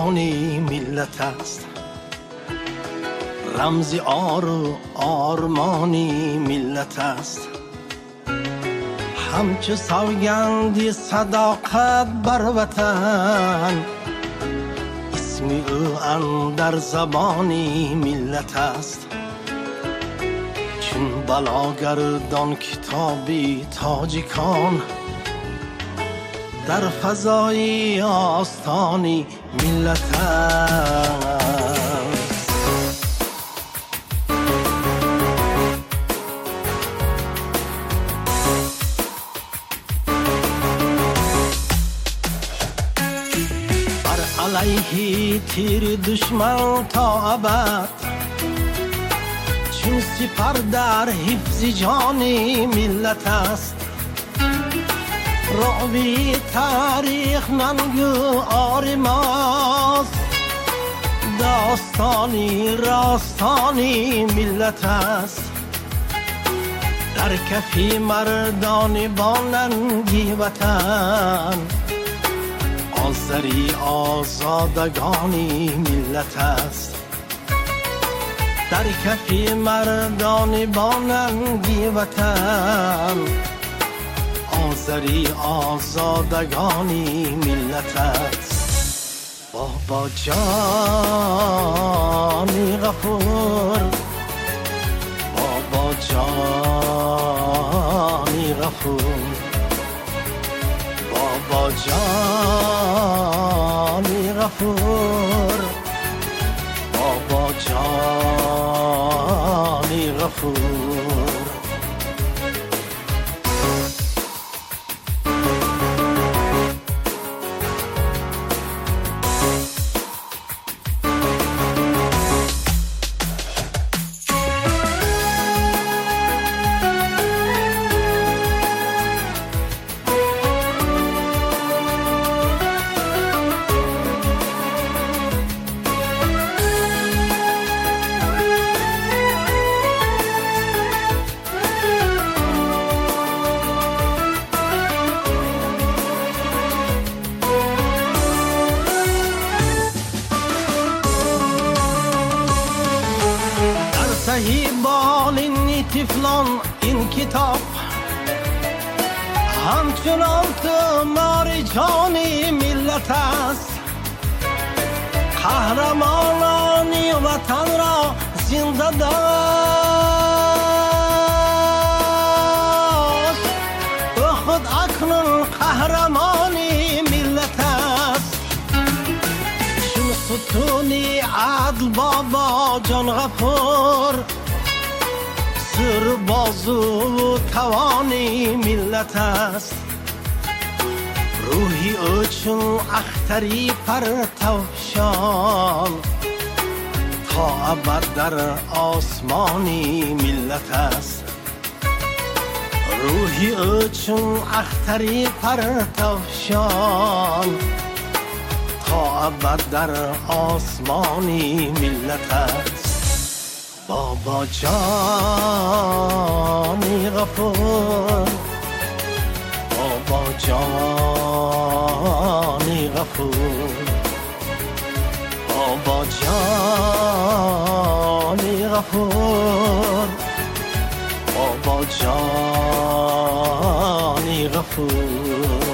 زبانی ملت است، رمزی آر و آرمانی ملت است. همچو سوگندی صداقت بر وطن، اسمی او اندر زبانی ملت است. چون بلاگردان کتابی تاجیکان، در فضای آستانی ملت است. بر علیه تیر دشمن تا ابد، چون سپر در حفظ جانی ملت است. راوی تاریخ ننگو آر ماست، داستانی راستانی ملت است. در کفی مردان با ننگی وطن، آذری آزادگانی ملت است. در کفی مردان با ننگی وطن، آذری آزادگانی ملت است. بابا جانی غفور، بابا جانی غفور، بابا جانی غفور، بابا جانی غفور. بالین طفلان این کتاب، همچنان تو مار جانی ملت است. قهرمانانی وطن را زنده داشت، او خود اکنون قهرمانی ملت است. چون ستونی عدل بابا جان غفور، سر بازو و توانی ملت است. روحی او چون اختری پرتوشان، تا ابد در آسمانی ملت است. روحی او چون اختری پرتوشان، تا ابد در آسمانی ملت است. بابا جانی غفور، بابا جانی غفور، بابا جانی غفور، بابا جانی غفور.